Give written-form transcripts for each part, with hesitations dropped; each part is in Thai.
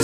Voices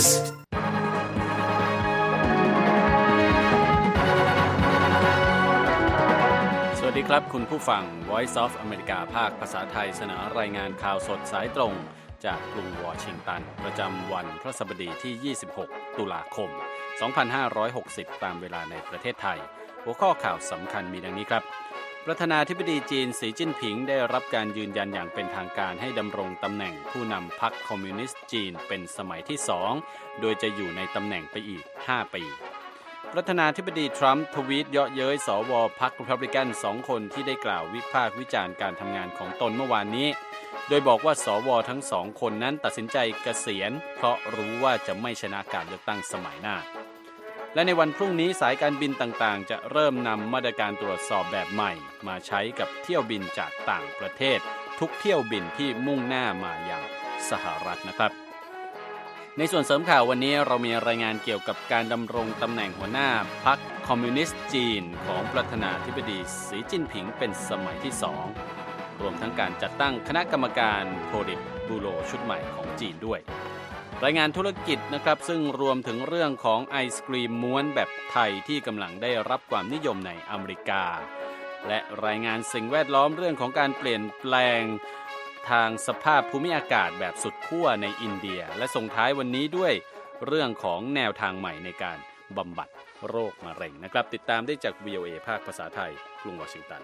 สวัสดีครับคุณผู้ฟัง Voice of America ภาคภาษาไทยเสนอรายงานข่าวสดสายตรงจากกรุงวอชิงตันประจำวันพฤหัสบดีที่26ตุลาคม2560ตามเวลาในประเทศไทยหัวข้อข่าวสำคัญมีดังนี้ครับประธานาธิบดีจีนสีจิ้นผิงได้รับการยืนยันอย่างเป็นทางการให้ดำรงตำแหน่งผู้นำพรรคคอมมิวนิสต์จีนเป็นสมัยที่2โดยจะอยู่ในตำแหน่งไปอีก5ปีประธานาธิบดีทรัมป์ทวีตเยาะเย้ยสวพรรครีพับลิกัน2คนที่ได้กล่าววิพากษ์วิจารณ์การทำงานของตนเมื่อวานนี้โดยบอกว่าสวทั้ง2คนนั้นตัดสินใจเกษียณเพราะรู้ว่าจะไม่ชนะการเลือกตั้งสมัยหน้าและในวันพรุ่งนี้สายการบินต่างๆจะเริ่มนำมาตรการตรวจสอบแบบใหม่มาใช้กับเที่ยวบินจากต่างประเทศทุกเที่ยวบินที่มุ่งหน้ามายังสหรัฐนะครับในส่วนเสริมข่าววันนี้เรามีรายงานเกี่ยวกับการดำรงตำแหน่งหัวหน้าพรรคคอมมิวนิสต์จีนของประธานาธิบดีสีจิ้นผิงเป็นสมัยที่2รวมทั้งการจัดตั้งคณะกรรมการโพลิตบูโรชุดใหม่ของจีนด้วยรายงานธุรกิจนะครับซึ่งรวมถึงเรื่องของไอศกรีมม้วนแบบไทยที่กำลังได้รับความนิยมในอเมริกาและรายงานสิ่งแวดล้อมเรื่องของการเปลี่ยนแปลงทางสภาพภูมิอากาศแบบสุดขั้วในอินเดียและส่งท้ายวันนี้ด้วยเรื่องของแนวทางใหม่ในการบำบัดโรคมะเร็งนะครับติดตามได้จาก VOA ภาคภาษาไทยกรุงวอชิงตัน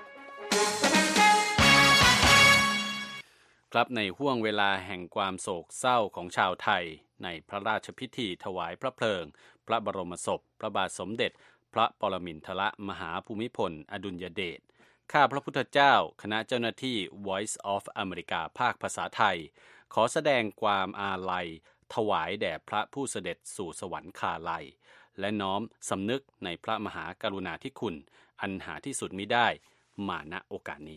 ครับในห้วงเวลาแห่งความโศกเศร้าของชาวไทยในพระราชพิธีถวายพระเพลิงพระบรมศพพระบาทสมเด็จพระปรมินทรมหาภูมิพลอดุลยเดชข้าพระพุทธเจ้าคณะเจ้าหน้าที่ Voice of America ภาคภาษาไทยขอแสดงความอาลัยถวายแด่พระผู้เสด็จสู่สวรรคาลัยและน้อมสำนึกในพระมหากรุณาธิคุณอันหาที่สุดมิได้มาณโอกาสนี้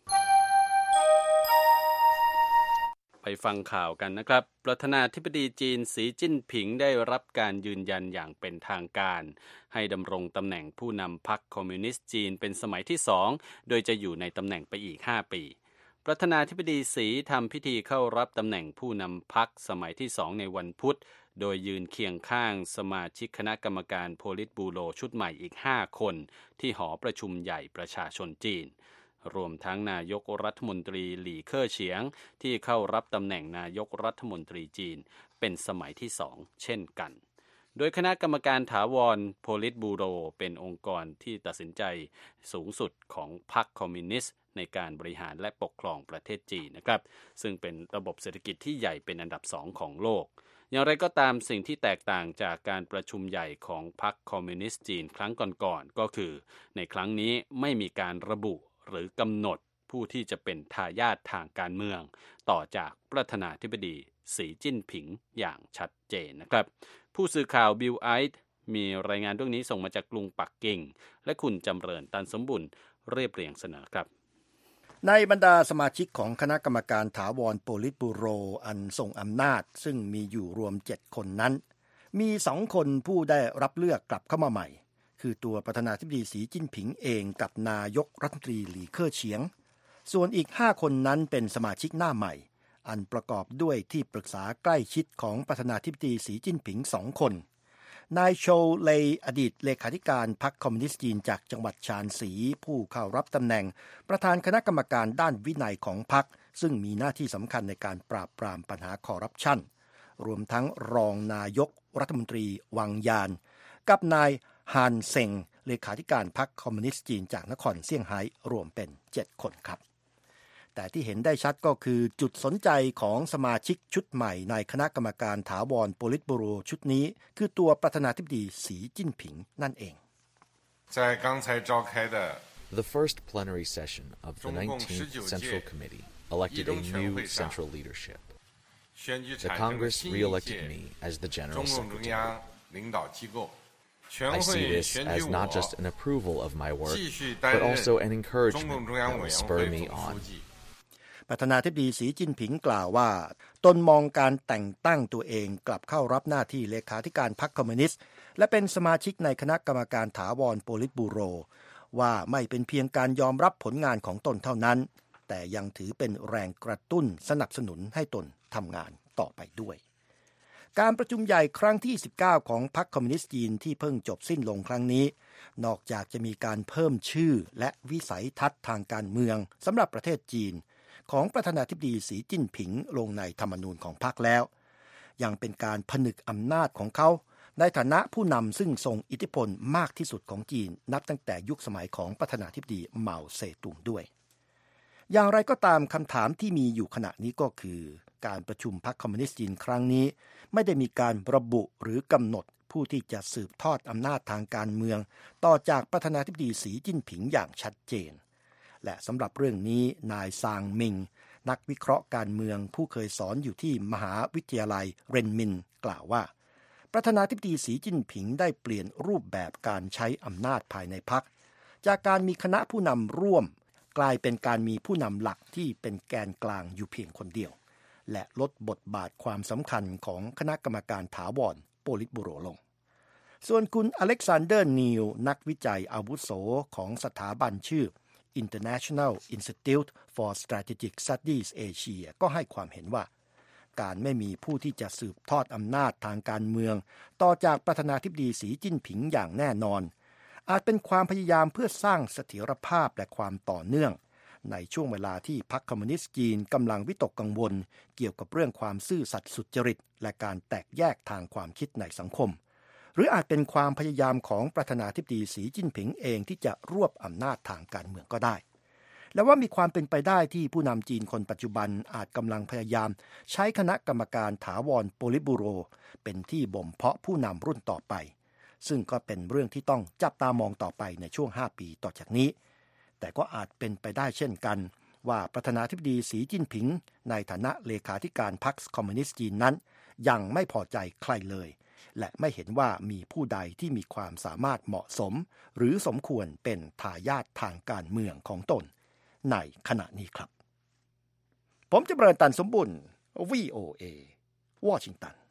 ไปฟังข่าวกันนะครับประธานาธิบดีจีนสีจิ้นผิงได้รับการยืนยันอย่างเป็นทางการให้ดำรงตำแหน่งผู้นำพรรคคอมมิวนิสต์จีนเป็นสมัยที่2โดยจะอยู่ในตำแหน่งไปอีก5ปีประธานาธิบดีสีทำพิธีเข้ารับตำแหน่งผู้นำพรรคสมัยที่2ในวันพุธโดยยืนเคียงข้างสมาชิกคณะกรรมการโพลิตบูโรชุดใหม่อีก5คนที่หอประชุมใหญ่ประชาชนจีนรวมทั้งนายกรัฐมนตรีหลี่เค่อเฉียงที่เข้ารับตำแหน่งนายกรัฐมนตรีจีนเป็นสมัยที่2เช่นกันโดยคณะกรรมการถาวรโพลิตบูโรเป็นองค์กรที่ตัดสินใจสูงสุดของพรรคคอมมิวนิสต์ในการบริหารและปกครองประเทศจีนนะครับซึ่งเป็นระบบเศรษฐกิจที่ใหญ่เป็นอันดับ2ของโลกอย่างไรก็ตามสิ่งที่แตกต่างจากการประชุมใหญ่ของพรรคคอมมิวนิสต์จีนครั้งก่อนๆก็คือในครั้งนี้ไม่มีการระบุหรือกำหนดผู้ที่จะเป็นทายาททางการเมืองต่อจากประธานาธิบดีสีจิ้นผิงอย่างชัดเจนนะครับผู้สื่อข่าวบิลไอท์มีรายงานเรื่องนี้ส่งมาจากกรุงปักกิ่งและคุณจำเริญตันสมบุญเรียบเรียงเสนอครับในบรรดาสมาชิกของคณะกรรมการถาวรโพลิตบูโรอันทรงอำนาจซึ่งมีอยู่รวม7คนนั้นมี2คนผู้ได้รับเลือกกลับเข้ามาใหม่คือตัวประธานาธิบดีสีจิ้นผิงเองกับนายกรัฐมนตรีหลี่เค่อเฉียงส่วนอีก5คนนั้นเป็นสมาชิกหน้าใหม่อันประกอบด้วยที่ปรึกษาใกล้ชิดของประธานาธิบดีสีจิ้นผิง2คนนายโชวเลย์อดีตเลขาธิการพรรคคอมมิวนิสต์จีนจากจังหวัดชานซีผู้เข้ารับตำแหน่งประธานคณะกรรมการด้านวินัยของพรรคซึ่งมีหน้าที่สำคัญในการปราบปรามปัญหาคอร์รัปชันรวมทั้งรองนายกรัฐมนตรีวังยานกับนายฮานเซ็งเลขาธิการพรรคคอมมิวนิสต์จีนจากนครเซี่ยงไฮ้รวมเป็น7คนครับแต่ที่เห็นได้ชัดก็คือจุดสนใจของสมาชิกชุดใหม่ในคณะกรรมการถาวรโพลิตบูโรชุดนี้คือตัวประธานาธิบดีสีจิ้นผิงนั่นเอง The first plenary session of the 19th Central Committee elected a new central leadership. The Congress re-elected me as the General Secretary.I see this as not just an approval of my work, but also an encouragement that will spur me on. ประธานาธิบดีสีจิ้นผิงกล่าวว่าตนมองการแต่งตั้งตัวเองกลับเข้ารับหน้าที่เลขาธิการพรรคคอมมิวนิสต์และเป็นสมาชิกในคณะกรรมการถาวรโพลิตบูโรว่าไม่เป็นเพียงการยอมรับผลงานของตนเท่านั้นแต่ยังถือเป็นแรงกระตุ้นสนับสนุนให้ตนทำงานต่อไปด้วยการประชุมใหญ่ครั้งที่19ของพรรคคอมมิวนิสต์จีนที่เพิ่งจบสิ้นลงครั้งนี้นอกจากจะมีการเพิ่มชื่อและวิสัยทัศน์ทางการเมืองสำหรับประเทศจีนของประธานาธิบดีสีจิ้นผิงลงในธรรมนูญของพรรคแล้วยังเป็นการผนึกอำนาจของเขาในฐานะผู้นำซึ่งทรงอิทธิพลมากที่สุดของจีนนับตั้งแต่ยุคสมัยของประธานาธิบดีเหมาเซตุงด้วยอย่างไรก็ตามคำถามที่มีอยู่ขณะนี้ก็คือการประชุมพรรคคอมมิวนิสต์จีนครั้งนี้ไม่ได้มีการระบุหรือกำหนดผู้ที่จะสืบทอดอำนาจทางการเมืองต่อจากประธานาธิบดีสีจิ้นผิงอย่างชัดเจนและสำหรับเรื่องนี้นายซางมิงนักวิเคราะห์การเมืองผู้เคยสอนอยู่ที่มหาวิทยาลัยเรนมินกล่าวว่าประธานาธิบดีสีจิ้นผิงได้เปลี่ยนรูปแบบการใช้อำนาจภายในพรรคจากการมีคณะผู้นำร่วมกลายเป็นการมีผู้นำหลักที่เป็นแกนกลางอยู่เพียงคนเดียวและลดบทบาทความสำคัญของคณะกรรมการถาวรโปลิตบูโรลงส่วนคุณอเล็กซานเดอร์นีลนักวิจัยอาวุโสของสถาบันชื่อ International Institute for Strategic Studies Asia ก็ให้ความเห็นว่าการไม่มีผู้ที่จะสืบทอดอำนาจทางการเมืองต่อจากประธานาธิบดีสีจิ้นผิงอย่างแน่นอนอาจเป็นความพยายามเพื่อสร้างเสถียรภาพและความต่อเนื่องในช่วงเวลาที่พรรคคอมมิวนิสต์จีนกำลังวิตกกังวลเกี่ยวกับเรื่องความซื่อสัตย์สุจริตและการแตกแยกทางความคิดในสังคมหรืออาจเป็นความพยายามของประธานาธิบดีสีจิ้นผิงเองที่จะรวบอำนาจทางการเมืองก็ได้และว่ามีความเป็นไปได้ที่ผู้นำจีนคนปัจจุบันอาจกำลังพยายามใช้คณะกรรมการถาวรโปลิตบูโรเป็นที่บ่มเพาะผู้นำรุ่นต่อไปซึ่งก็เป็นเรื่องที่ต้องจับตามองต่อไปในช่วง5 ปีต่อจากนี้แต่ก็อาจเป็นไปได้เช่นกันว่าประธานาธิบดีสีจิ้นผิงในฐานะเลขาธิการพรรคคอมมิวนิสต์จีนนั้นยังไม่พอใจใครเลยและไม่เห็นว่ามีผู้ใดที่มีความสามารถเหมาะสมหรือสมควรเป็นทายาททางการเมืองของตนในขณะนี้ครับผมจำเริญตันสมบุญ VOA วอชิงตัน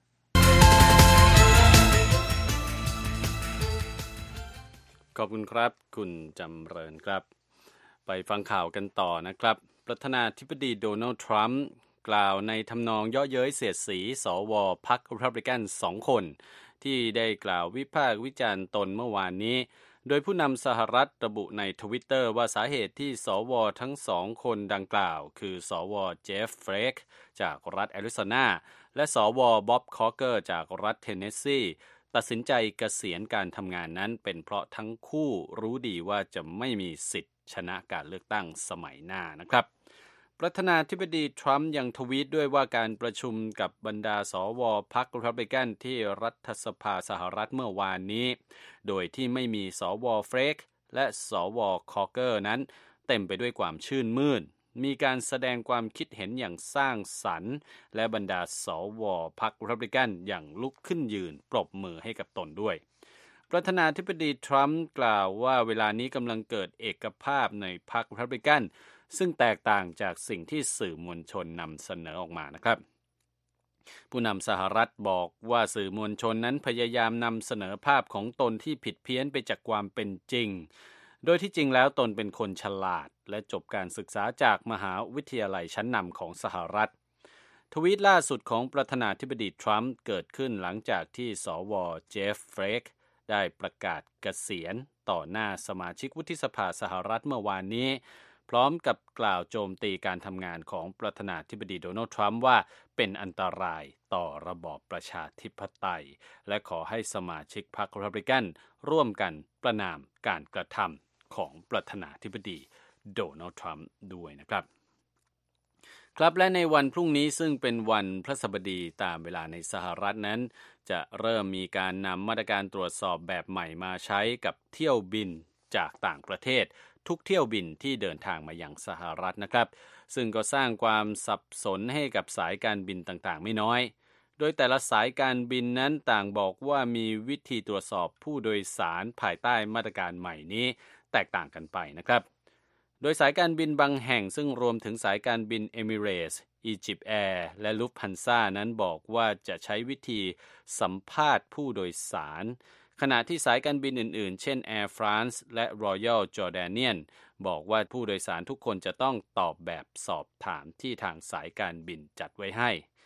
ขอบคุณครับคุณจำเริญครับไปฟังข่าวกันต่อนะครับประธานาธิบดีโดนัลด์ทรัมป์กล่าวในทำนองเยาะเย้ยเสียดสีสวพรรครีพับลิกัน2 คนที่ได้กล่าววิพากษ์วิจารณ์ตนเมื่อวานนี้โดยผู้นำสหรัฐระบุใน Twitter ว่าสาเหตุที่สวทั้ง2 คนดังกล่าวคือสวเจฟเฟรกจากรัฐแอริโซนาและสวบ๊อบคอเกอร์จากรัฐเทนเนสซีตัดสินใจเกษียณการทำงานนั้นเป็นเพราะทั้งคู่รู้ดีว่าจะไม่มีสิทธิ์ชนะการเลือกตั้งสมัยหน้านะครับประธานาธิบดีทรัมป์ยังทวีตด้วยว่าการประชุมกับบรรดาสวพรรครีพับลิกันที่รัฐสภาสหรัฐเมื่อวานนี้โดยที่ไม่มีสวเฟรกและสวคอเกอร์นั้นเต็มไปด้วยความชื่นมื่นมีการแสดงความคิดเห็นอย่างสร้างสรรค์และบรรดาสวพรรครีพับลิกันอย่างลุกขึ้นยืนปรบมือให้กับตนด้วยประธานาธิบดีทรัมป์กล่าวว่าเวลานี้กำลังเกิดเอกภาพในพรรครีพับลิกันซึ่งแตกต่างจากสิ่งที่สื่อมวลชนนำเสนอออกมานะครับผู้นำสหรัฐบอกว่าสื่อมวลชนนั้นพยายามนำเสนอภาพของตนที่ผิดเพี้ยนไปจากความเป็นจริงโดยที่จริงแล้วตนเป็นคนฉลาดและจบการศึกษาจากมหาวิทยาลัยชั้นนำของสหรัฐทวีตล่าสุดของประธานาธิบดีทรัมป์เกิดขึ้นหลังจากที่สวเจฟเฟรกได้ประกาศเกษียณต่อหน้าสมาชิกวุฒิสภาสหรัฐเมื่อวานนี้พร้อมกับกล่าวโจมตีการทำงานของประธานาธิบดีโดนัลด์ทรัมป์ว่าเป็นอันตรายต่อระบอบประชาธิปไตยและขอให้สมาชิกพรรครีพับลิกันร่วมกันประณามการกระทำของประธานาธิบดีโดนัลด์ทรัมป์ด้วยนะครับครับและในวันพรุ่งนี้ซึ่งเป็นวันพฤหัสบดีตามเวลาในสหรัฐนั้นจะเริ่มมีการนำมาตรการตรวจสอบแบบใหม่มาใช้กับเที่ยวบินจากต่างประเทศทุกเที่ยวบินที่เดินทางมายังสหรัฐนะครับซึ่งก็สร้างความสับสนให้กับสายการบินต่างๆไม่น้อยโดยแต่ละสายการบินนั้นต่างบอกว่ามีวิธีตรวจสอบผู้โดยสารภายใต้มาตรการใหม่นี้แตกต่างกันไปนะครับโดยสายการบินบางแห่งซึ่งรวมถึงสายการบินเอมิเรตส์อียิปต์แอร์และลุฟต์ฮันซ่านั้นบอกว่าจะใช้วิธีสัมภาษณ์ผู้โดยสารขณะที่สายการบินอื่นๆเช่น Air France และ Royal Jordanian บอกว่าผู้โดยสารทุกคนจะต้องตอบแบบสอบถามที่ทางสายการบินจัดไว้ให้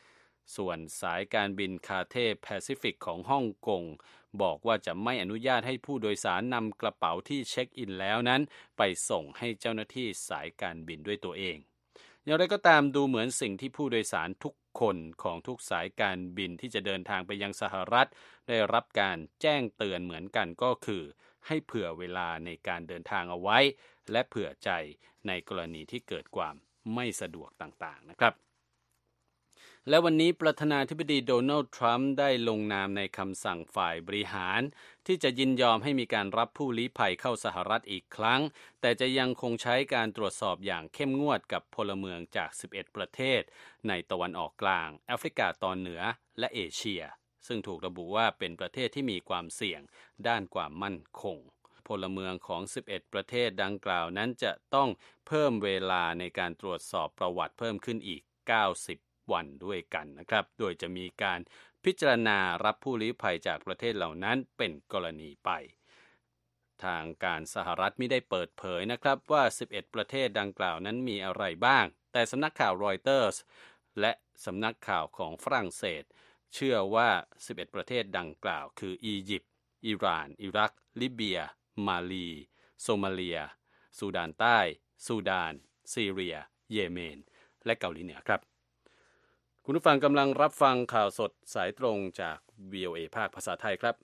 ส่วนสายการบินคาเท่แปซิฟิกของฮ่องกงบอกว่าจะไม่อนุญาตให้ผู้โดยสารนำกระเป๋าที่เช็คอินแล้วนั้นไปส่งให้เจ้าหน้าที่สายการบินด้วยตัวเองอย่างไรก็ตามดูเหมือนสิ่งที่ผู้โดยสารทุกคนของทุกสายการบินที่จะเดินทางไปยังสหรัฐได้รับการแจ้งเตือนเหมือนกันก็คือให้เผื่อเวลาในการเดินทางเอาไว้และเผื่อใจในกรณีที่เกิดความไม่สะดวกต่างๆนะครับและวันนี้ประธานาธิบดีโดนัลด์ทรัมป์ได้ลงนามในคำสั่งฝ่ายบริหารที่จะยินยอมให้มีการรับผู้ลี้ภัยเข้าสหรัฐอีกครั้งแต่จะยังคงใช้การตรวจสอบอย่างเข้มงวดกับพลเมืองจาก11ประเทศในตะวันออกกลางแอฟริกาตอนเหนือและเอเชียซึ่งถูกระบุว่าเป็นประเทศที่มีความเสี่ยงด้านความมั่นคงพลเมืองของ11ประเทศดังกล่าวนั้นจะต้องเพิ่มเวลาในการตรวจสอบประวัติเพิ่มขึ้นอีก90วันด้วยกันนะครับโดยจะมีการพิจารณารับผู้ลี้ภัยจากประเทศเหล่านั้นเป็นกรณีไปทางการสหรัฐไม่ได้เปิดเผยนะครับว่า11ประเทศดังกล่าวนั้นมีอะไรบ้างแต่สำนักข่าวรอยเตอร์สและสำนักข่าวของฝรั่งเศสเชื่อว่า11ประเทศดังกล่าวคืออียิปต์อิหร่านอิรักลิเบียมาลีโซมาเลียซูดานใต้ซูดานซีเรียเยเมนและเกาหลีเหนือครับคุณผู้ฟังกำลังรับฟังข่าวสดสายตรงจาก VOA ภาคภาษาไทยครับ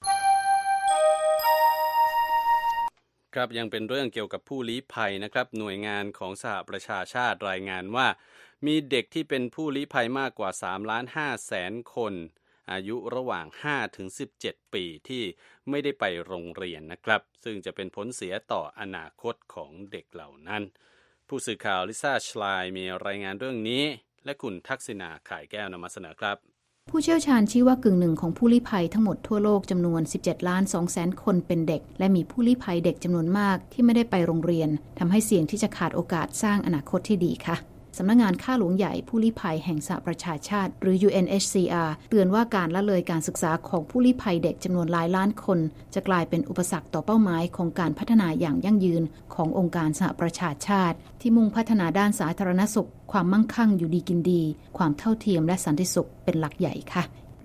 ครับยังเป็นเรื่องเกี่ยวกับผู้ลี้ภัยนะครับหน่วยงานของสหประชาชาติรายงานว่ามีเด็กที่เป็นผู้ลี้ภัยมากกว่า 3,500,000 คนอายุระหว่าง 5-17 ปีที่ไม่ได้ไปโรงเรียนนะครับซึ่งจะเป็นผลเสียต่ออนาคตของเด็กเหล่านั้นผู้สื่อข่าวลิซ่าชลายมีรายงานเรื่องนี้และคุณทักษิณาข่ายแก้วนำมาเสนอครับผู้เชี่ยวชาญชี้ว่ากึ่งหนึ่งของผู้ลี้ภัยทั้งหมดทั่วโลกจำนวน 17,200,000 คนเป็นเด็กและมีผู้ลี้ภัยเด็กจำนวนมากที่ไม่ได้ไปโรงเรียนทำให้เสี่ยงที่จะขาดโอกาสสร้างอนาคตที่ดีค่ะสำนักงานข้าหลวงใหญ่ผู้ลี้ภัยแห่งสหประชาชาติหรือ UNHCR เตือนว่าการละเลยการศึกษาของผู้ลี้ภัยเด็กจำนวนหลายล้านคนจะกลายเป็นอุปสรรคต่อเป้าหมายของการพัฒนาอย่างยั่งยืนขององค์การสหประชาชาติที่มุ่งพัฒนาด้านสาธารณสุขความมั่งคั่งอยู่ดีกินดีความเท่าเทียมและสันติสุขเป็นหลักใหญ่ค่ะ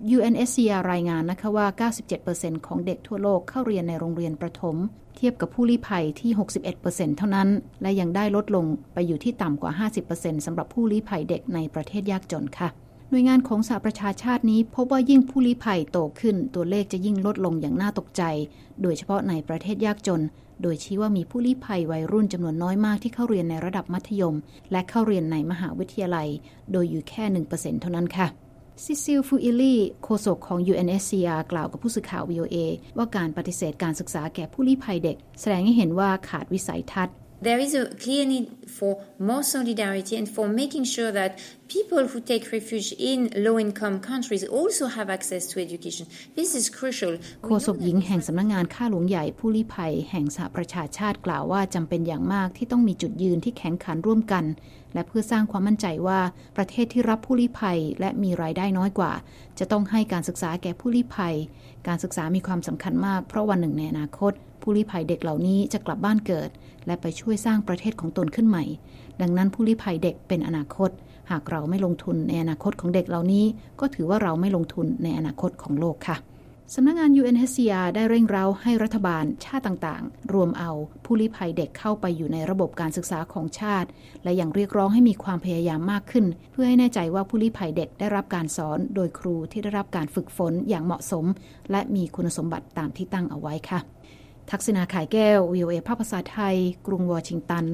UNHCR รายงานนะคะว่า 97% ของเด็กทั่วโลกเข้าเรียนในโรงเรียนประถมเทียบกับผู้ลี้ภัยที่ 61% เท่านั้นและยังได้ลดลงไปอยู่ที่ต่ำกว่า 50% สำหรับผู้ลี้ภัยเด็กในประเทศยากจนค่ะหน่วยงานของสหประชาชาตินี้พบว่ายิ่งผู้ลี้ภัยโตขึ้นตัวเลขจะยิ่งลดลงอย่างน่าตกใจโดยเฉพาะในประเทศยากจนโดยชี้ว่ามีผู้ลี้ภัยวัยรุ่นจำนวนน้อยมากที่เข้าเรียนในระดับมัธยมและเข้าเรียนในมหาวิทยาลัยโดยอยู่แค่ 1% เท่านั้นค่ะซิซิล ฟูอิลี่โฆษกของ UNHCR กล่าวกับผู้สื่อข่าว VOA ว่าการปฏิเสธการศึกษาแก่ผู้ลี้ภัยเด็กแสดงให้เห็นว่าขาดวิสัยทัศน์ There is a clear need for more solidarity and for making sure that people who take refuge in low-income countries also have access to education. This is crucial. โฆษกหญิงแห่งสำนักงานข้าหลวงใหญ่ผู้ลี้ภัยแห่งสหประชาชาติกล่าวว่าจำเป็นอย่างมากที่ต้องมีจุดยืนที่แข็งขันร่วมกันและเพื่อสร้างความมั่นใจว่าประเทศที่รับผู้ลี้ภัยและมีรายได้น้อยกว่าจะต้องให้การศึกษาแก่ผู้ลี้ภัยการศึกษามีความสำคัญมากเพราะวันหนึ่งในอนาคตผู้ลี้ภัยเด็กเหล่านี้จะกลับบ้านเกิดและไปช่วยสร้างประเทศของตนขึ้นใหม่ดังนั้นผู้ลี้ภัยเด็กเป็นอนาคตหากเราไม่ลงทุนในอนาคตของเด็กเหล่านี้ก็ถือว่าเราไม่ลงทุนในอนาคตของโลกค่ะสำนักงาน UNHCR ได้เร่งเร้าให้รัฐบาลชาติต่างๆรวมเอาผู้ลี้ภัยเด็กเข้าไปอยู่ในระบบการศึกษาของชาติและยังเรียกร้องให้มีความพยายามมากขึ้นเพื่อให้แน่ใจว่าผู้ลี้ภัยเด็กได้รับการสอนโดยครูที่ได้รับการฝึกฝนอย่างเหมาะสมและมีคุณสมบัติตามที่ตั้งเอาไว้ค่ะทักษิณาข่ายแก้ว VOA ภาคภาษาไทยกรุงวอชิงตัน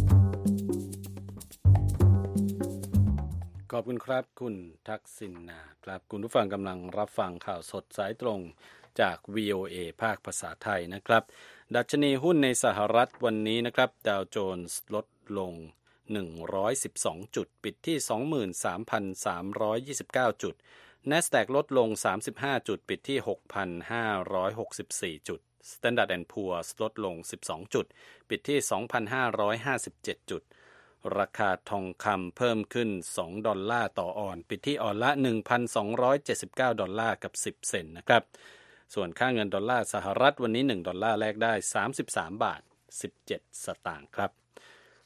ขอบคุณครับคุณทักษิณาครับคุณผู้ฟังกำลังรับฟังข่าวสดสายตรงจาก VOA ภาคภาษาไทยนะครับดัชนีหุ้นในสหรัฐวันนี้นะครับดาวโจนส์ลดลง112จุดปิดที่ 23,329 จุด NASDAQ ลดลง35จุดปิดที่ 6,564 จุด Standard & Poor's ลดลง12จุดปิดที่ 2,557 จุดราคาทองคำเพิ่มขึ้น$2ต่อออนซ์ปิดที่ออนซ์ละ $1,279 กับ10 เซนต์นะครับส่วนค่าเงินดอลลาร์สหรัฐวันนี้$1แลกได้33.17 สตางค์ครับ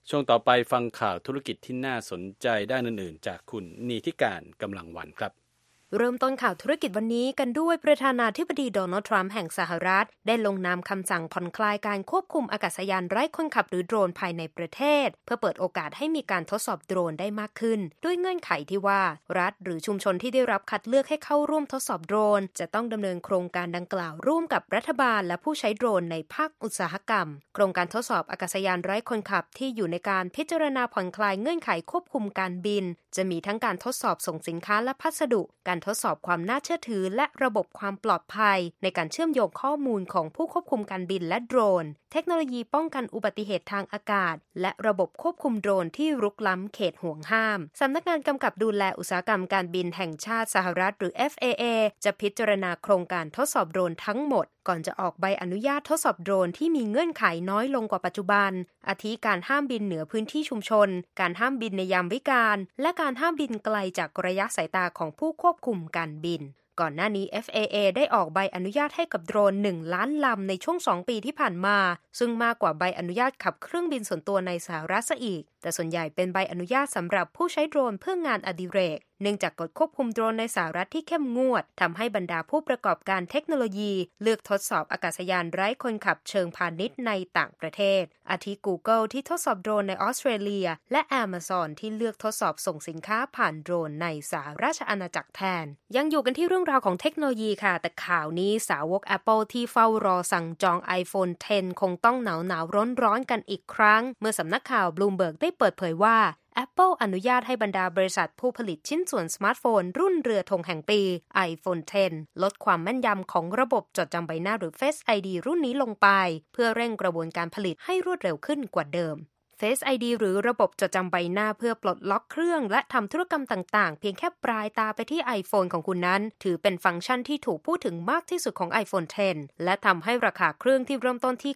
ช่วงต่อไปฟังข่าวธุรกิจที่น่าสนใจด้านอื่นๆจากคุณนีธิการกำลังวันครับเริ่มต้นข่าวธุรกิจวันนี้กันด้วยประธานาธิบดีโดนัลด์ทรัมป์แห่งสหรัฐได้ลงนามคำสั่งผ่อนคลายการควบคุมอากาศยานไร้คนขับหรือโดรนภายในประเทศเพื่อเปิดโอกาสให้มีการทดสอบโดรนได้มากขึ้นด้วยเงื่อนไขที่ว่ารัฐหรือชุมชนที่ได้รับคัดเลือกให้เข้าร่วมทดสอบโดรนจะต้องดำเนินโครงการดังกล่าวร่วมกับรัฐบาลและผู้ใช้โดรนในภาคอุตสาหกรรมโครงการทดสอบอากาศยานไร้คนขับที่อยู่ในการพิจารณาผ่อนคลายเงื่อนไขควบคุมการบินจะมีทั้งการทดสอบส่งสินค้าและพัสดุการทดสอบความน่าเชื่อถือและระบบความปลอดภัยในการเชื่อมโยงข้อมูลของผู้ควบคุมการบินและโดรนเทคโนโลยีป้องกันอุบัติเหตุทางอากาศและระบบควบคุมโดรนที่รุกล้ำเขตห่วงห้ามสำนักงานกำกับดูแลอุตสาหกรรมการบินแห่งชาติสหรัฐหรือ FAA จะพิจารณาโครงการทดสอบโดรนทั้งหมดก่อนจะออกใบอนุญาตทดสอบโดรนที่มีเงื่อนไขน้อยลงกว่าปัจจุบันอาทิการห้ามบินเหนือพื้นที่ชุมชนการห้ามบินในยามวิกาลและการห้ามบินไกลจากระยะสายตาของผู้ควบคุมการบินก่อนหน้านี้ FAA ได้ออกใบอนุญาตให้กับโดรน1 ล้านลำในช่วง2 ปีที่ผ่านมาซึ่งมากกว่าใบอนุญาตขับเครื่องบินส่วนตัวในสหรัฐซะอีกแต่ส่วนใหญ่เป็นใบอนุญาตสำหรับผู้ใช้โดรนเพื่องานอดิเรกเนื่องจากกฎควบคุมโดรนในสหรัฐที่เข้มงวดทำให้บรรดาผู้ประกอบการเทคโนโลยีเลือกทดสอบอากาศยานไร้คนขับเชิงพาณิชย์ในต่างประเทศอาทิ Google ที่ทดสอบโดรนในออสเตรเลียและ Amazon ที่เลือกทดสอบส่งสินค้าผ่านโดรนในสหราชอาณาจักรแทนยังอยู่กันที่เรื่องราวของเทคโนโลยีค่ะแต่ข่าวนี้สาวก Apple ที่เฝ้ารอสั่งจอง iPhone X คงต้องหนาวร้อนกันอีกครั้งเมื่อสำนักข่าว Bloomberg ได้เปิดเผยว่าApple อนุญาตให้บรรดาบริษัทผู้ผลิตชิ้นส่วนสมาร์ทโฟนรุ่นเรือธงแห่งปี iPhone X ลดความแม่นยำของระบบจดจำใบหน้าหรือ Face ID รุ่นนี้ลงไปเพื่อเร่งกระบวนการผลิตให้รวดเร็วขึ้นกว่าเดิมFace ID หรือระบบจดจำใบหน้าเพื่อปลดล็อกเครื่องและทำธุรกรรมต่างๆเพียงแค่ปลายตาไปที่ iPhone ของคุณนั้นถือเป็นฟังก์ชันที่ถูกพูดถึงมากที่สุดของ iPhone X และทำให้ราคาเครื่องที่เริ่มต้นที่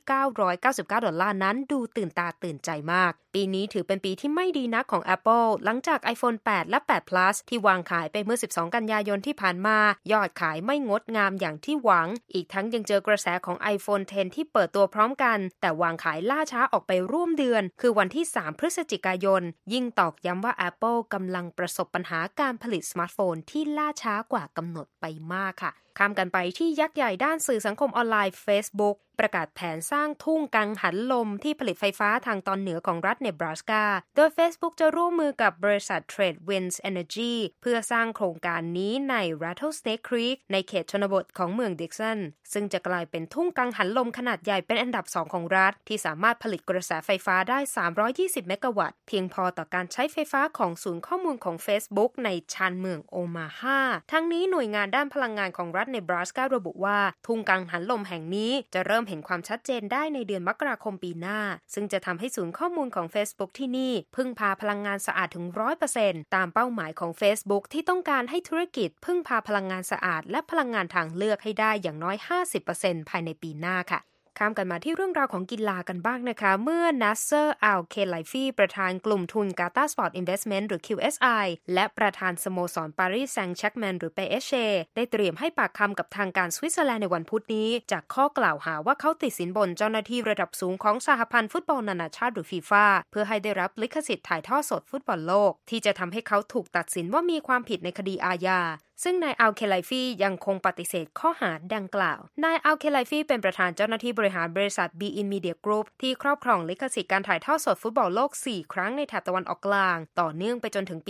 $999นั้นดูตื่นตาตื่นใจมากปีนี้ถือเป็นปีที่ไม่ดีนักของ Apple หลังจาก iPhone 8 และ 8 Plus ที่วางขายไปเมื่อ12 กันยายนที่ผ่านมายอดขายไม่งดงามอย่างที่หวังอีกทั้งยังเจอกระแสของ iPhone X ที่เปิดตัวพร้อมกันแต่วางขายล่าช้าออกไปร่วมเดือนคือวันที่3 พฤศจิกายนยิ่งตอกย้ำว่า Apple กำลังประสบปัญหาการผลิตสมาร์ทโฟนที่ล่าช้ากว่ากำหนดไปมากค่ะข้ามกันไปที่ยักษ์ใหญ่ด้านสื่อสังคมออนไลน์ Facebook ประกาศแผนสร้างทุ่งกังหันลมที่ผลิตไฟฟ้าทางตอนเหนือของรัฐเนบราสกาโดย Facebook จะร่วมมือกับบริษัท Trade Winds Energy เพื่อสร้างโครงการนี้ใน Rattlesnake Creek ในเขตชนบทของเมืองดิกสันซึ่งจะกลายเป็นทุ่งกังหันลมขนาดใหญ่เป็นอันดับ2ของรัฐที่สามารถผลิตกระแสไฟฟ้าได้320เมกะวัตต์เพียงพอต่อการใช้ไฟฟ้าของศูนย์ข้อมูลของ Facebook ในชานเมืองโอมาฮาทั้งนี้หน่วยงานด้านพลังงานของรัฐเนบราสการะบุว่าทุ่งกังหันลมแห่งนี้จะเริ่มเห็นความชัดเจนได้ในเดือนมกราคมปีหน้าซึ่งจะทำให้ศูนย์ข้อมูลของ Facebook ที่นี่พึ่งพาพลังงานสะอาดถึง 100% ตามเป้าหมายของ Facebook ที่ต้องการให้ธุรกิจพึ่งพาพลังงานสะอาดและพลังงานทางเลือกให้ได้อย่างน้อย 50% ภายในปีหน้าค่ะข้ามกันมาที่เรื่องราวของกีฬากันบ้างนะคะเมื่อ Nasser Al-Khelaifi ประธานกลุ่มทุน Qatar Sport Investment หรือ QSI และประธานสโมสร Paris Saint-Germain หรือ PSG ได้เตรียมให้ปากคำกับทางการสวิตเซอร์แลนด์ในวันพุธนี้จากข้อกล่าวหาว่าเขาติดสินบนเจ้าหน้าที่ระดับสูงของสหพันธ์ฟุตบอลนานาชาติหรือ FIFA เพื่อให้ได้รับลิขสิทธิ์ถ่ายทอดสดฟุตบอลโลกที่จะทำให้เขาถูกตัดสินว่ามีความผิดในคดีอาญาซึ่งนายอัลเคไลฟียังคงปฏิเสธข้อหาดังกล่าวนายอัลเคไลฟีเป็นประธานเจ้าหน้าที่บริหารบริษัท Bein Media Group ที่ครอบครองลิขสิทธิ์การถ่ายทอดสดฟุตบอลโลก4ครั้งในแถบตะวันออกกลางต่อเนื่องไปจนถึงปี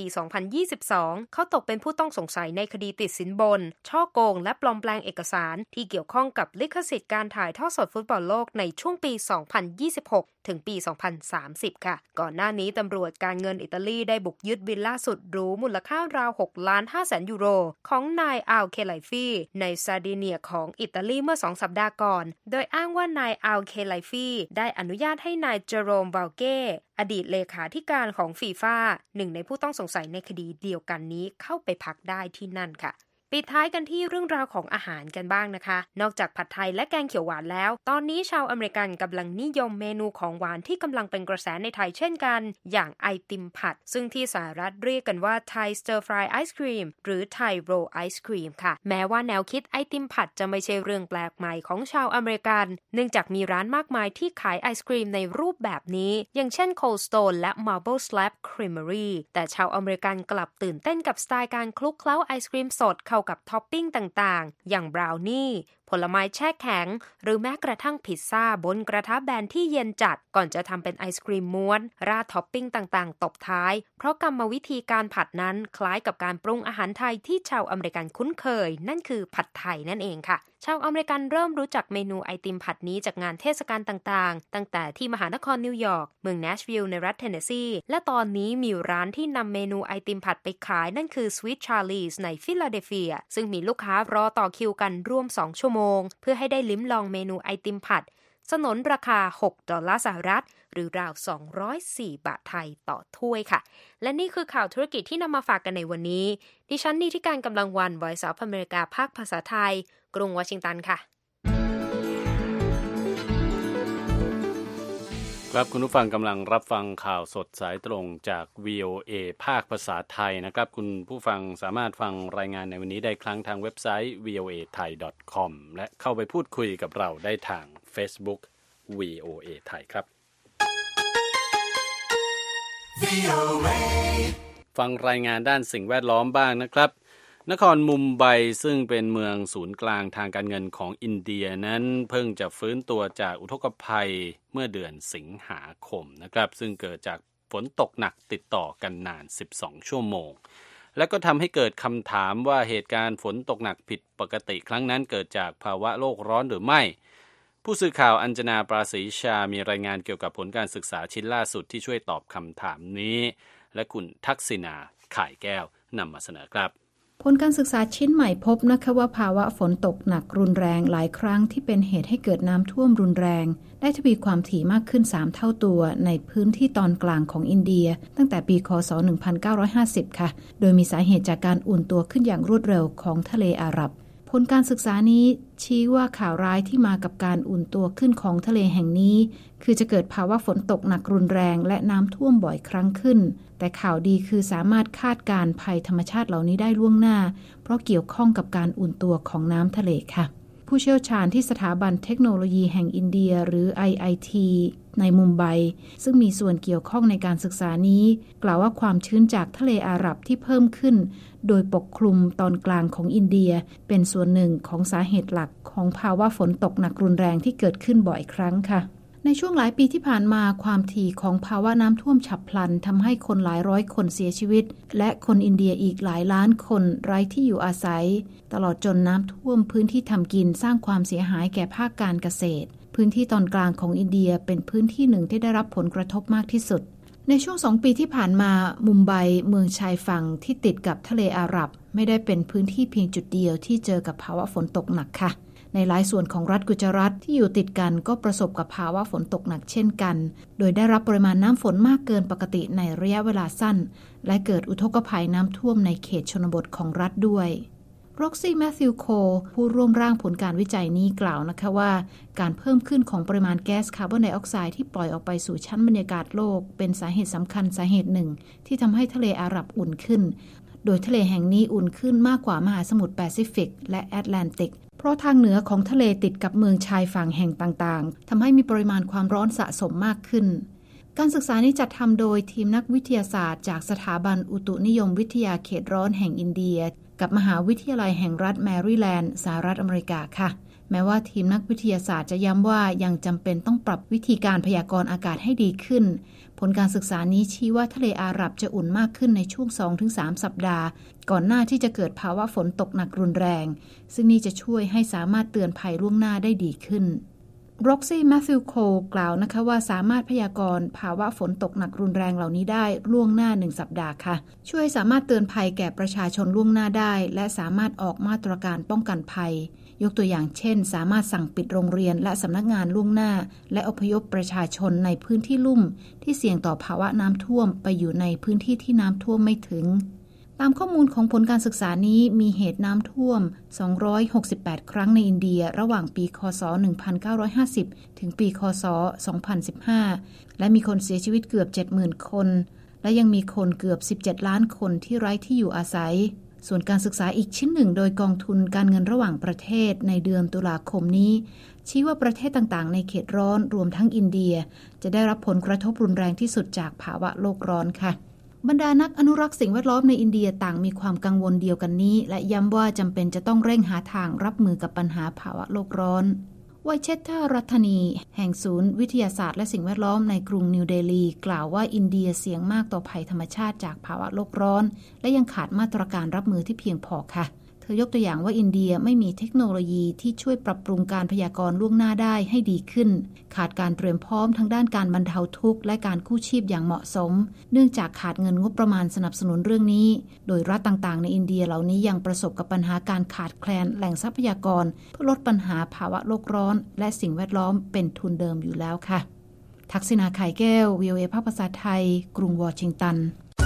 2022เขาตกเป็นผู้ต้องสงสัยในคดีติดสินบนช่อโกงและปลอมแปลงเอกสารที่เกี่ยวข้องกับลิขสิทธิ์การถ่ายทอดสดฟุตบอลโลกในช่วงปี2026ถึงปี2030ค่ะก่อนหน้านี้ตำรวจการเงินอิตาลีได้บุกยึดวิลล่าสุดหรูมูลค่าราว6.5 ยูโรของนายอัลเคไลฟีในซาร์ดิเนียของอิตาลีเมื่อ2 สัปดาห์ก่อนโดยอ้างว่านายอัลเคไลฟีได้อนุญาตให้นายเจโรมวาลเก้อดีตเลขาธิการของฟีฟ่าหนึ่งในผู้ต้องสงสัยในคดีเดียวกันนี้เข้าไปพักได้ที่นั่นค่ะไปปิดท้ายกันที่เรื่องราวของอาหารกันบ้างนะคะนอกจากผัดไทยและแกงเขียวหวานแล้วตอนนี้ชาวอเมริกันกำลังนิยมเมนูของหวานที่กำลังเป็นกระแสในไทยเช่นกันอย่างไอติมผัดซึ่งที่สหรัฐเรียกกันว่า Thai Stir Fry Ice Cream หรือ Thai Roll Ice Cream ค่ะแม้ว่าแนวคิดไอติมผัดจะไม่ใช่เรื่องแปลกใหม่ของชาวอเมริกันเนื่องจากมีร้านมากมายที่ขายไอศกรีมในรูปแบบนี้อย่างเช่น Cold Stone และ Marble Slab Creamery แต่ชาวอเมริกันกลับตื่นเต้นกับสไตล์การคลุกเคล้าไอศกรีมสดเข้ากับท็อปปิ้งต่างๆอย่างบราวนี่ผลไม้แช่แข็งหรือแม้กระทั่งพิซซ่าบนกระทะแบนที่เย็นจัดก่อนจะทำเป็นไอศกรีมม้วนราดท็อปปิ้งต่างๆตบท้ายเพราะกรรมวิธีการผัดนั้นคล้ายกับการปรุงอาหารไทยที่ชาวอเมริกันคุ้นเคยนั่นคือผัดไทยนั่นเองค่ะชาวอเมริกันเริ่มรู้จักเมนูไอติมผัดนี้จากงานเทศกาลต่างๆตั้งแต่ที่มหานครนิวยอร์กเมืองแนชวิลล์ในรัฐเทนเนสซีและตอนนี้มีร้านที่นำเมนูไอติมผัดไปขายนั่นคือ Sweet Charlie's ในฟิลาเดลเฟียซึ่งมีลูกค้ารอต่อคิวกันร่วม2ชั่วโมงเพื่อให้ได้ลิ้มลองเมนูไอติมผัดสนนราคา$6สหรัฐหรือราว204 บาทไทยต่อถ้วยค่ะและนี่คือข่าวธุรกิจที่นำมาฝากกันในวันนี้ดิฉันนิติการกำลังวัน Voice of America ภาคภาษาไทยกรุงวอชิงตันค่ะครับคุณผู้ฟังกำลังรับฟังข่าวสดสายตรงจาก VOA ภาคภาษาไทยนะครับคุณผู้ฟังสามารถฟังรายงานในวันนี้ได้ครั้งทางเว็บไซต์ voathai.com และเข้าไปพูดคุยกับเราได้ทาง Facebook VOA ไทยครับ ฟังรายงานด้านสิ่งแวดล้อมบ้างนะครับนครมุมไบซึ่งเป็นเมืองศูนย์กลางทางการเงินของอินเดียนั้นเพิ่งจะฟื้นตัวจากอุทกภัยเมื่อเดือนสิงหาคมนะครับซึ่งเกิดจากฝนตกหนักติดต่อกันนาน12ชั่วโมงและก็ทำให้เกิดคำถามว่าเหตุการณ์ฝนตกหนักผิดปกติครั้งนั้นเกิดจากภาวะโลกร้อนหรือไม่ผู้สื่อข่าวอัญจนาปราศรีชามีรายงานเกี่ยวกับผลการศึกษาชิ้นล่าสุดที่ช่วยตอบคำถามนี้และคุณทักษิณาข่ายแก้วนำมาเสนอครับผลการศึกษาชิ้นใหม่พบนะคะว่าภาวะฝนตกหนักรุนแรงหลายครั้งที่เป็นเหตุให้เกิดน้ำท่วมรุนแรงได้ทวีความถี่มากขึ้น3เท่าตัวในพื้นที่ตอนกลางของอินเดียตั้งแต่ปีค.ศ. 1950 ค่ะโดยมีสาเหตุจากการอุ่นตัวขึ้นอย่างรวดเร็วของทะเลอาหรับผลการศึกษานี้ชี้ว่าข่าวร้ายที่มากับการอุ่นตัวขึ้นของทะเลแห่งนี้คือจะเกิดภาวะฝนตกหนักรุนแรงและน้ำท่วมบ่อยครั้งขึ้นแต่ข่าวดีคือสามารถคาดการณ์ภัยธรรมชาติเหล่านี้ได้ล่วงหน้าเพราะเกี่ยวข้องกับการอุ่นตัวของน้ำทะเลค่ะผู้เชี่ยวชาญที่สถาบันเทคโนโลยีแห่งอินเดียหรือ IIT ในมุมไบซึ่งมีส่วนเกี่ยวข้องในการศึกษานี้กล่าวว่าความชื้นจากทะเลอาหรับที่เพิ่มขึ้นโดยปกคลุมตอนกลางของอินเดียเป็นส่วนหนึ่งของสาเหตุหลักของภาวะฝนตกหนักรุนแรงที่เกิดขึ้นบ่อยครั้งค่ะในช่วงหลายปีที่ผ่านมาความถี่ของภาวะน้ำท่วมฉับพลันทำให้คนหลายร้อยคนเสียชีวิตและคนอินเดียอีกหลายล้านคนไร้ที่อยู่อาศัยตลอดจนน้ำท่วมพื้นที่ทำกินสร้างความเสียหายแก่ภาคการเกษตรพื้นที่ตอนกลางของอินเดียเป็นพื้นที่หนึ่งที่ได้รับผลกระทบมากที่สุดในช่วง2 ปีที่ผ่านมามุมไบเมืองชายฝั่งที่ติดกับทะเลอาหรับไม่ได้เป็นพื้นที่เพียงจุดเดียวที่เจอกับภาวะฝนตกหนักค่ะในหลายส่วนของรัฐกุจรัตที่อยู่ติดกันก็ประสบกับภาวะฝนตกหนักเช่นกันโดยได้รับปริมาณน้ำฝนมากเกินปกติในระยะเวลาสั้นและเกิดอุทกภัยน้ำท่วมในเขตชนบทของรัฐด้วยร็อกซี่แมทธิวโคผู้ร่วมร่างผลการวิจัยนี้กล่าวนะคะว่าการเพิ่มขึ้นของปริมาณแก๊สคาร์บอนไดออกไซด์ที่ปล่อยออกไปสู่ชั้นบรรยากาศโลกเป็นสาเหตุสำคัญสาเหตุหนึ่งที่ทำให้ทะเลอาหรับอุ่นขึ้นโดยทะเลแห่งนี้อุ่นขึ้นมากกว่ามหาสมุทรแปซิฟิกและแอตแลนติกเพราะทางเหนือของทะเลติดกับเมืองชายฝั่งแห่งต่างๆทำให้มีปริมาณความร้อนสะสมมากขึ้นการศึกษานี้จัดทำโดยทีมนักวิทยาศาสตร์จากสถาบันอุตุนิยมวิทยาเขตร้อนแห่งอินเดียกับมหาวิทยาลัยแห่งรัฐแมริแลนด์สหรัฐอเมริกาค่ะแม้ว่าทีมนักวิทยาศาสตร์จะย้ำว่ายังจำเป็นต้องปรับวิธีการพยากรณ์อากาศให้ดีขึ้นผลการศึกษานี้ชี้ว่าทะเลอาหรับจะอุ่นมากขึ้นในช่วง 2-3 สัปดาห์ก่อนหน้าที่จะเกิดภาวะฝนตกหนักรุนแรงซึ่งนี่จะช่วยให้สามารถเตือนภัยล่วงหน้าได้ดีขึ้นร็อกซี่แมทธิวโคกล่าวนะคะว่าสามารถพยากรณ์ภาวะฝนตกหนักรุนแรงเหล่านี้ได้ล่วงหน้า1 สัปดาห์ค่ะช่วยสามารถเตือนภัยแก่ประชาชนล่วงหน้าได้และสามารถออกมาตรการป้องกันภัยยกตัวอย่างเช่นสามารถสั่งปิดโรงเรียนและสำนักงานล่วงหน้าและอพยพประชาชนในพื้นที่ลุ่มที่เสี่ยงต่อภาวะน้ำท่วมไปอยู่ในพื้นที่ที่น้ำท่วมไม่ถึงตามข้อมูลของผลการศึกษานี้มีเหตุน้ำท่วม268ครั้งในอินเดียระหว่างปีคศ1950ถึงปีคศ2015และมีคนเสียชีวิตเกือบ 70,000 คนและยังมีคนเกือบ17ล้านคนที่ไร้ที่อยู่อาศัยส่วนการศึกษาอีกชิ้นหนึ่งโดยกองทุนการเงินระหว่างประเทศในเดือนตุลาคมนี้ชี้ว่าประเทศต่างๆในเขตร้อนรวมทั้งอินเดียจะได้รับผลกระทบรุนแรงที่สุดจากภาวะโลกร้อนค่ะบรรดานักอนุรักษ์สิ่งแวดล้อมในอินเดียต่างมีความกังวลเดียวกันนี้และย้ำว่าจำเป็นจะต้องเร่งหาทางรับมือกับปัญหาภาวะโลกร้อนไวเชตตารัตนีแห่งศูนย์วิทยาศาสตร์และสิ่งแวดล้อมในกรุงนิวเดลีกล่าวว่าอินเดียเสี่ยงมากต่อภัยธรรมชาติจากภาวะโลกร้อนและยังขาดมาตรการรับมือที่เพียงพอค่ะเธอยกตัวอย่างว่าอินเดียไม่มีเทคโนโลยีที่ช่วยปรับปรุงการพยากรณ์ล่วงหน้าได้ให้ดีขึ้นขาดการเตรียมพร้อมทั้งด้านการบรรเทาทุกข์และการกู้ชีพอย่างเหมาะสมเนื่องจากขาดเงินงบประมาณสนับสนุนเรื่องนี้โดยรัฐต่างๆในอินเดียเหล่านี้ยังประสบกับปัญหาการขาดแคลนแหล่งทรัพยากรเพื่อลดปัญหาภาวะโลกร้อนและสิ่งแวดล้อมเป็นทุนเดิมอยู่แล้วค่ะทักษิณา ไข่แก้ว VOA ภาคภาษาไทยกรุงวอชิงตัน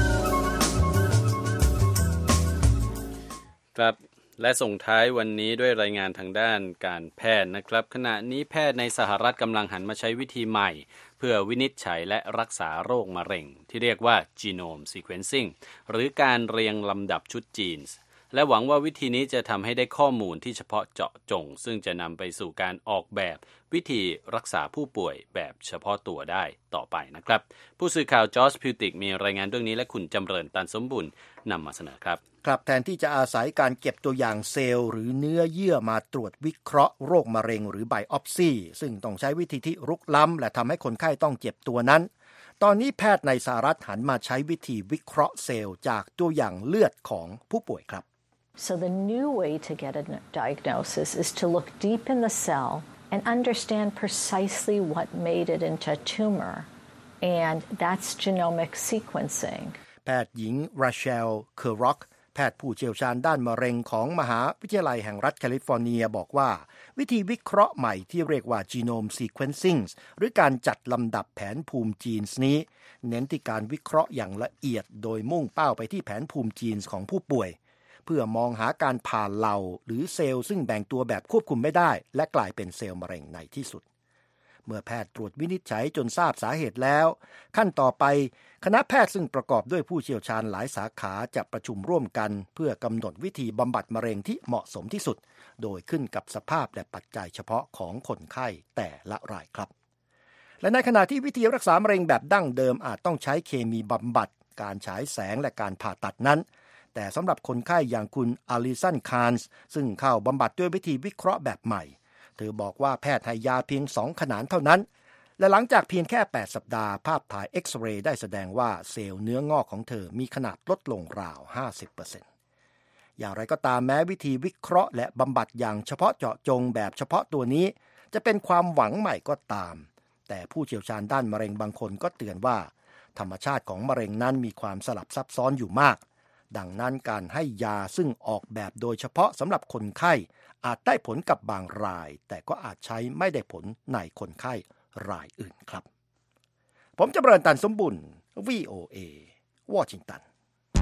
ครับและส่งท้ายวันนี้ด้วยรายงานทางด้านการแพทย์นะครับขณะนี้แพทย์ในสหรัฐกำลังหันมาใช้วิธีใหม่เพื่อวินิจฉัยและรักษาโรคมะเร็งที่เรียกว่า Genome Sequencing หรือการเรียงลำดับชุดจีนและหวังว่าวิธีนี้จะทำให้ได้ข้อมูลที่เฉพาะเจาะจงซึ่งจะนำไปสู่การออกแบบวิธีรักษาผู้ป่วยแบบเฉพาะตัวได้ต่อไปนะครับผู้สื่อข่าวจอร์จพิวติกมีรายงานเรื่องนี้และคุณจำเริญตันสมบุญนำมาเสนอครับครับแทนที่จะอาศัยการเก็บตัวอย่างเซลล์หรือเนื้อเยื่อมาตรวจวิเคราะห์โรคมะเร็งหรือไบออปซีซึ่งต้องใช้วิธีที่รุกล้ำและทำให้คนไข้ต้องเจ็บตัวนั้นตอนนี้แพทย์ในสหรัฐหันมาใช้วิธีวิเคราะห์เซลล์จากตัวอย่างเลือดของผู้ป่วยครับ So the new way to get a diagnosis is to look deep in the cell and understand precisely what made it into a tumor, and that's genomic sequencing. แพทย์หญิงราเชล เคอร์ร็อกแพทย์ผู้เชี่ยวชาญด้านมะเร็งของมหาวิทยาลัยแห่งรัฐแคลิฟอร์เนียบอกว่าวิธีวิเคราะห์ใหม่ที่เรียกว่า Genome Sequencing หรือการจัดลำดับแผนภูมิจีนนี้เน้นที่การวิเคราะห์อย่างละเอียดโดยมุ่งเป้าไปที่แผนภูมิจีนของผู้ป่วยเพื่อมองหาการผ่านเหล่าหรือเซลล์ซึ่งแบ่งตัวแบบควบคุมไม่ได้และกลายเป็นเซลล์มะเร็งในที่สุดเมื่อแพทย์ตรวจวินิจฉัยจนทราบสาเหตุแล้วขั้นต่อไปคณะแพทย์ซึ่งประกอบด้วยผู้เชี่ยวชาญหลายสาขาจะประชุมร่วมกันเพื่อกำหนดวิธีบำบัดมะเร็งที่เหมาะสมที่สุดโดยขึ้นกับสภาพและปัจจัยเฉพาะของคนไข้แต่ละรายครับและในขณะที่วิธีรักษามะเร็งแบบดั้งเดิมอาจต้องใช้เคมีบำบัดการฉายแสงและการผ่าตัดนั้นแต่สำหรับคนไข้อย่างคุณอลิสัน คาร์นส์ซึ่งเข้าบำบัดด้วยวิธีวิเคราะห์แบบใหม่เธอบอกว่าแพทย์ให้ยาเพียง2 ขนานเท่านั้นและหลังจากเพียงแค่8 สัปดาห์ภาพถ่ายเอ็กซเรย์ได้แสดงว่าเซลล์เนื้องอกของเธอมีขนาดลดลงราว 50% อย่างไรก็ตามแม้วิธีวิเคราะห์และบำบัดอย่างเฉพาะเจาะจงแบบเฉพาะตัวนี้จะเป็นความหวังใหม่ก็ตามแต่ผู้เชี่ยวชาญด้านมะเร็งบางคนก็เตือนว่าธรรมชาติของมะเร็งนั้นมีความสลับซับซ้อนอยู่มากดังนั้นการให้ยาซึ่งออกแบบโดยเฉพาะสำหรับคนไข้อาจได้ผลกับบางรายแต่ก็อาจใช้ไม่ได้ผลในคนไข้รายอื่นครับผมจำเริญตันสมบุญ VOA วอชิงตัน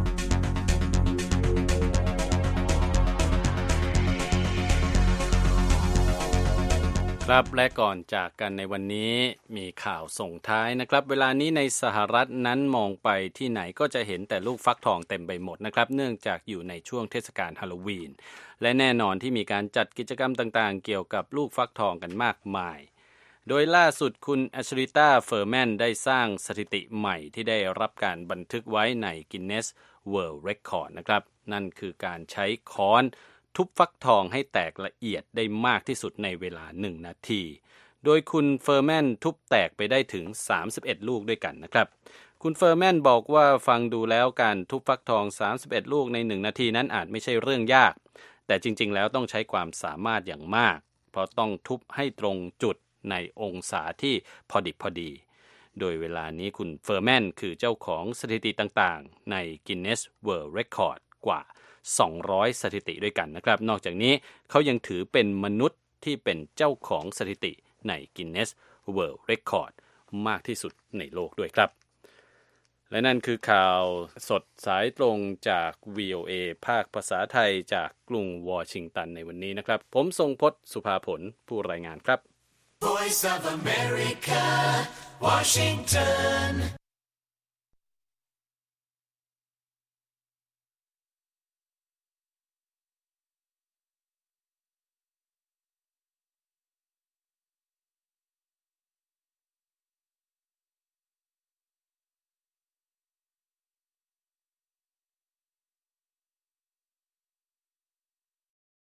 ครับและก่อนจากกันในวันนี้มีข่าวส่งท้ายนะครับเวลานี้ในสหรัฐนั้นมองไปที่ไหนก็จะเห็นแต่ลูกฟักทองเต็มไปหมดนะครับเนื่องจากอยู่ในช่วงเทศกาลฮาโลวีนและแน่นอนที่มีการจัดกิจกรรมต่างๆเกี่ยวกับลูกฟักทองกันมากมายโดยล่าสุดคุณแอชริต้า เฟอร์แมนได้สร้างสถิติใหม่ที่ได้รับการบันทึกไว้ใน Guinness World Record นะครับนั่นคือการใช้ค้อนทุบฟักทองให้แตกละเอียดได้มากที่สุดในเวลา1 นาทีโดยคุณเฟอร์แมนทุบแตกไปได้ถึง31 ลูกด้วยกันนะครับคุณเฟอร์แมนบอกว่าฟังดูแล้วการทุบฟักทอง31 ลูกใน1 นาทีนั้นอาจไม่ใช่เรื่องยากแต่จริงๆแล้วต้องใช้ความสามารถอย่างมากเพราะต้องทุบให้ตรงจุดในองศาที่พอดิบพอดีโดยเวลานี้คุณเฟอร์แมนคือเจ้าของสถิติต่างๆใน Guinness World Record กว่า200 สถิติด้วยกันนะครับนอกจากนี้เขายังถือเป็นมนุษย์ที่เป็นเจ้าของสถิติใน Guinness World Record มากที่สุดในโลกด้วยครับและนั่นคือข่าวสดสายตรงจาก VOA ภาคภาษาไทยจากกรุงวอชิงตันในวันนี้นะครับผมทรงพจน์สุภาผลผู้รายงานครับ Voice of America, Washington